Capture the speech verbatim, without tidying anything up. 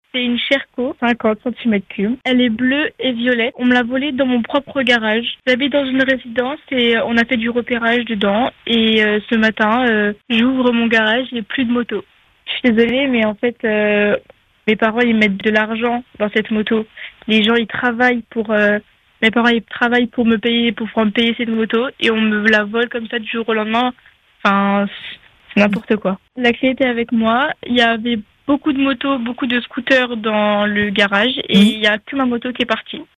C'est une Sherco, cinquante centimètres cubes. Elle est bleue et violette. On me l'a volée dans mon propre garage. J'habite dans une résidence et on a fait du repérage dedans. Et euh, ce matin, euh, j'ouvre mon garage, il n'y a plus de moto. Je suis désolée, mais en fait, euh, mes parents, ils mettent de l'argent dans cette moto. Les gens, ils travaillent pour... Euh, mes parents, ils travaillent pour me payer, pour pouvoir me payer cette moto. Et on me la vole comme ça du jour au lendemain. Enfin, c'est n'importe quoi. La clé était avec moi. Il y avait beaucoup de motos, beaucoup de scooters dans le garage. Et Oui. il n'y a que ma moto qui est partie.